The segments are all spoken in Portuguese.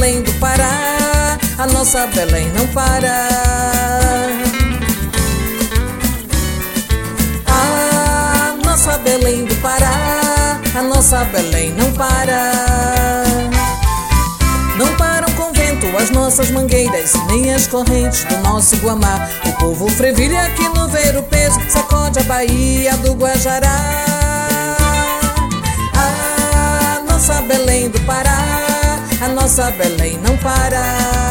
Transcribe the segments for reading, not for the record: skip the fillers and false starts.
Belém do Pará, a nossa Belém não para. A nossa Belém do Pará, a nossa Belém não para. Não param com vento as nossas mangueiras, nem as correntes do nosso Guamá. O povo frevilha aqui no Ver-o-Peso, sacode a Baía do Guajará. A nossa Belém do Pará, a nossa Belém não para.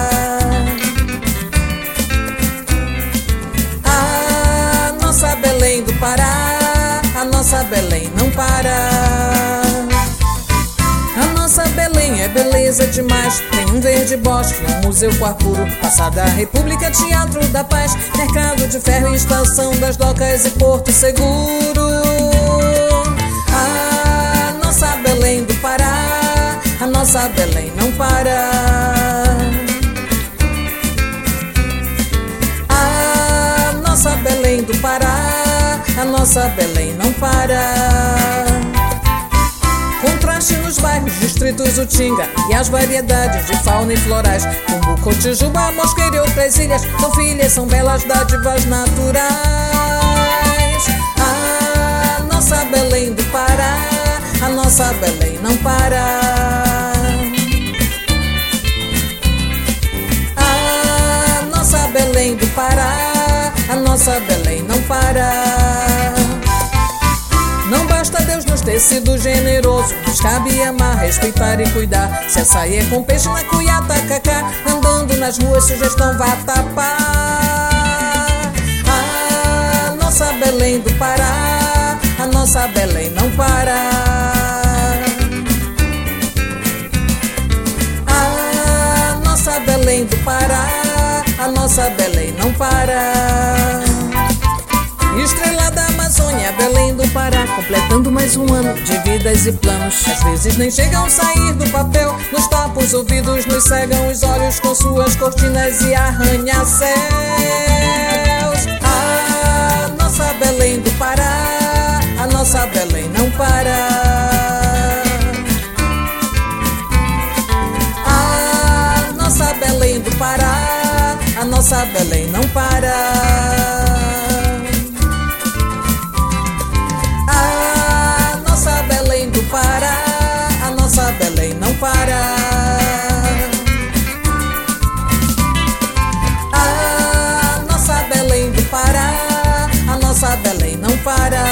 A nossa Belém do Pará, a nossa Belém não para. A nossa Belém é beleza demais, tem um verde bosque, um museu com ar puro, Praça da República, Teatro da Paz, Mercado de Ferro e Estação das Docas e Porto Seguro. A nossa Belém do Pará, a nossa Belém não para. A nossa Belém do Pará, a nossa Belém não para. Contraste nos bairros, distritos Utinga e as variedades de fauna e florais, como Cotijuba, Mosqueira e outras ilhas, são filhas, são belas dádivas naturais. A nossa Belém do Pará, a nossa Belém não para. A nossa Belém do Pará, a nossa Belém não para. Não basta Deus nos ter sido generoso, nos cabe amar, respeitar e cuidar. Se açaí com peixe na cuiá, tacacá, andando nas ruas, sugestão vá tapar. A nossa Belém do Pará, a nossa Belém não para. A nossa Belém do Pará, a nossa Belém não para. Estrela da Amazônia, Belém do Pará, completando mais um ano de vidas e planos. Às vezes nem chegam a sair do papel, nos tapa os ouvidos, nos cegam os olhos com suas cortinas e arranha-céus. A nossa Belém do Pará, a nossa Belém não para. A nossa Belém do Pará, a nossa Belém não para. Pará, a nossa Belém não para. A nossa Belém do Pará, a nossa Belém não para.